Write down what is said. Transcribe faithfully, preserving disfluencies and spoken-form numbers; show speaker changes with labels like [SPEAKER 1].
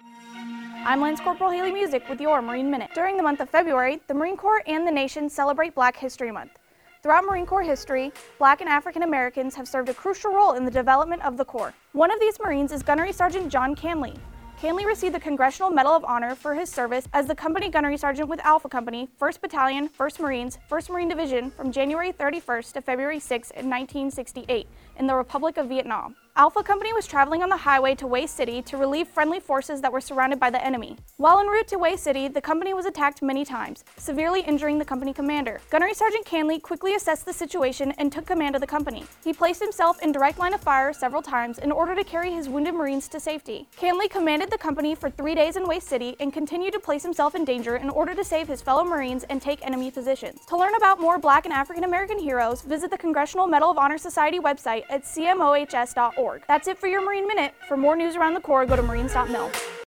[SPEAKER 1] I'm Lance Corporal Haley Music with your Marine Minute. During the month of February, the Marine Corps and the nation celebrate Black History Month. Throughout Marine Corps history, Black and African Americans have served a crucial role in the development of the Corps. One of these Marines is Gunnery Sergeant John Canley. Canley received the Congressional Medal of Honor for his service as the Company Gunnery Sergeant with Alpha Company, first Battalion, first Marines, first Marine Division from January thirty-first to February sixth in nineteen sixty-eight in the Republic of Vietnam. Alpha Company was traveling on the highway to Hue City to relieve friendly forces that were surrounded by the enemy. While en route to Hue City, the company was attacked many times, severely injuring the company commander. Gunnery Sergeant Canley quickly assessed the situation and took command of the company. He placed himself in direct line of fire several times in order to carry his wounded Marines to safety. Canley commanded the company for three days in Hue City and continued to place himself in danger in order to save his fellow Marines and take enemy positions. To learn about more Black and African American heroes, visit the Congressional Medal of Honor Society website at C M O H S dot org. That's it for your Marine Minute. For more news around the Corps, go to marines dot mil.